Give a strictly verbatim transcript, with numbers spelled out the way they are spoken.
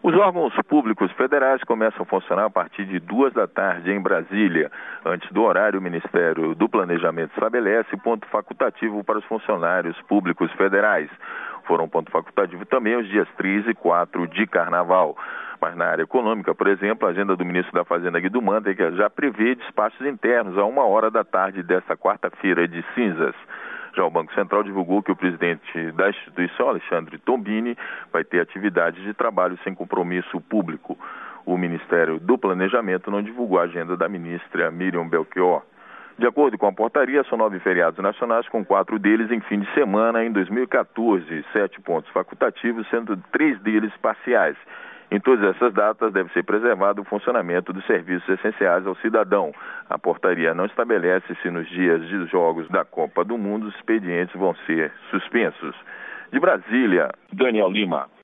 Os órgãos públicos federais começam a funcionar a partir de duas da tarde em Brasília. Antes do horário, o Ministério do Planejamento estabelece ponto facultativo para os funcionários públicos federais. Foram ponto facultativo também os dias três e quatro de Carnaval. Mas na área econômica, por exemplo, a agenda do ministro da Fazenda, Guido Mantega, já prevê despachos internos a uma hora da tarde desta quarta-feira de cinzas. Já o Banco Central divulgou que o presidente da instituição, Alexandre Tombini, vai ter atividades de trabalho sem compromisso público. O Ministério do Planejamento não divulgou a agenda da ministra Miriam Belchior. De acordo com a portaria, são nove feriados nacionais, com quatro deles em fim de semana em dois mil e quatorze, sete pontos facultativos, sendo três deles parciais. Em todas essas datas, deve ser preservado o funcionamento dos serviços essenciais ao cidadão. A portaria não estabelece se nos dias de jogos da Copa do Mundo os expedientes vão ser suspensos. De Brasília, Daniel Lima.